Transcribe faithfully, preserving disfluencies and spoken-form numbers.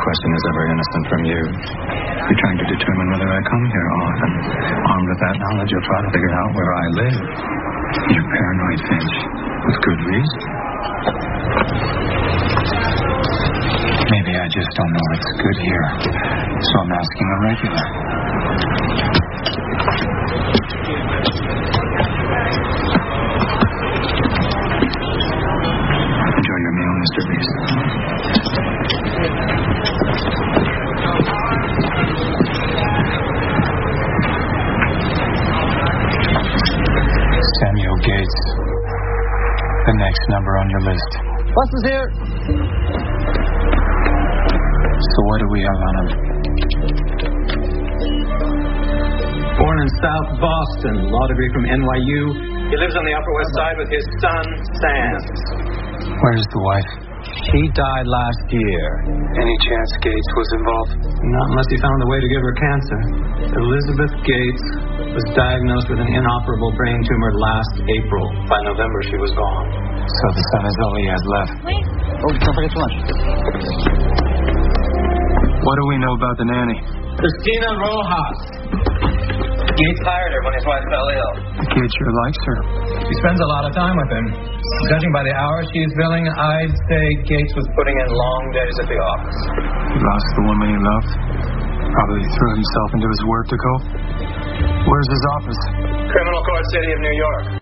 question is ever innocent from you. You're trying to determine whether I come here often. Armed with that knowledge, you'll try to figure out where I live. You're paranoid, Finch. With good reason. Maybe I just don't know what's good here. So I'm asking a regular. Enjoy your meal, Mister Beast. Samuel Gates. The next number on your list. Bus is here. So what do we have on him? Born in South Boston, law degree from N Y U. He lives on the Upper West Side with his son, Sam. Where's the wife? She died last year. Any chance Gates was involved? Not unless he found a way to give her cancer. Elizabeth Gates was diagnosed with an inoperable brain tumor last April. By November, she was gone. So the son is all he has left. Oh, don't forget to lunch. What do we know about the nanny? Christina Rojas. Gates hired her when his wife fell ill. The kid sure likes her. She spends a lot of time with him. Judging by the hours she's billing, I'd say Gates was putting in long days at the office. He lost the woman he loved. Probably threw himself into his work to cope. Where's his office? Criminal Court City of New York.